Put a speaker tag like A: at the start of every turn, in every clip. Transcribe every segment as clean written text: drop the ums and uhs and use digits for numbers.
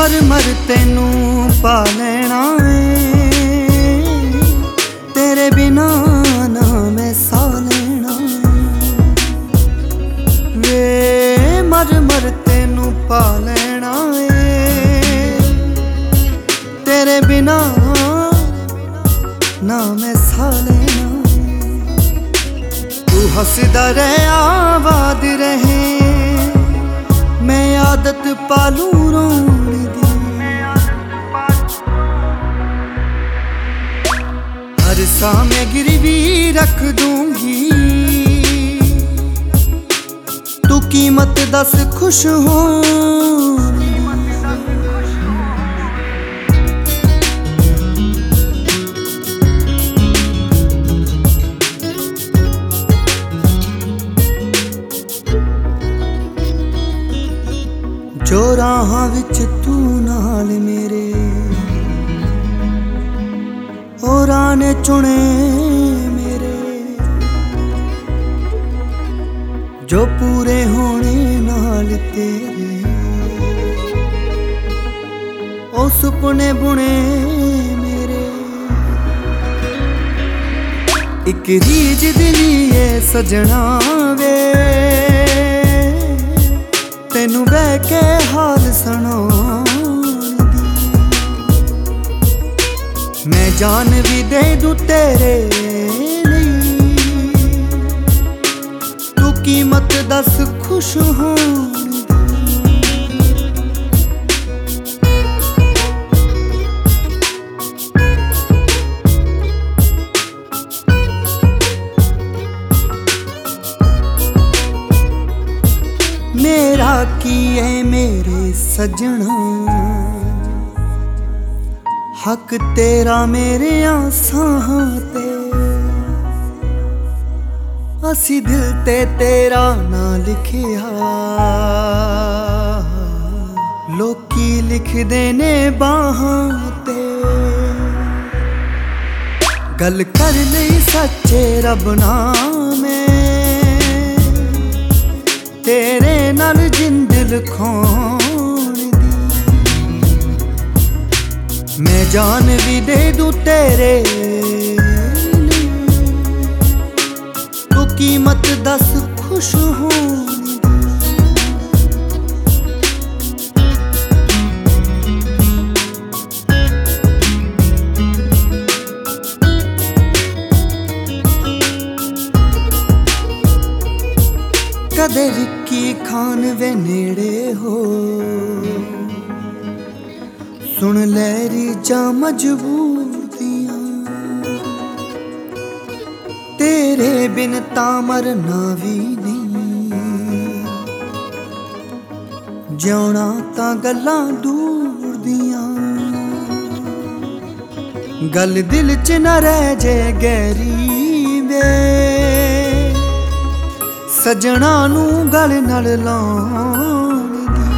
A: मर मर तेनू पा लेना है, तेरे बिना ना मैं सा लेना वे। मर मर तेनू पा लेना है, तेरे बिना ना मैं सा लेना। तू हंसदा रहे आबाद रहे, मैं आदत पालू रोने दी। हर सा मैं गिरवी रख दूंगी, तू कीमत दस खुश हो। जो राहां विच तू नाल मेरे, ओ राह ने चुने मेरे, जो पूरे होने नाल तेरे, ओ सुपने बुने मेरे। इक रीज दिली है सजना वे, तेनू बह के हाल सुनाउण दी। मैं जान भी दे दूं तेरे लिए, तू कीमत दस खुश होण दी। मेरा की है मेरे सजना, हक तेरा मेरे आसां ते। असी दिल ते तेरा ना लिखिया, लोकी लिखदे ने बाहां ते। गल कर लई सच्चे रब नाल तेरे नाल जिंद लिखाउण दी। मैं जान भी दे दूं तेरे लिए, तू कीमत दस खुश होण दी। कदे रिक्की खान वे नेड़े हो, सुन लैरी जा मजबूरियां। तेरे बिन तां मरना भी नहीं, जिउणा तां गल्लां दूर दियां। गल दिल च न रह जे गहरी वे, सजना नू गल नाल लाउण दी।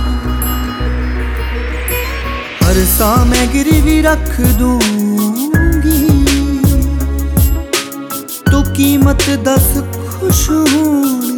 A: हर सा मैं गिरवी रख दूंगी, तू कीमत दस खुश होण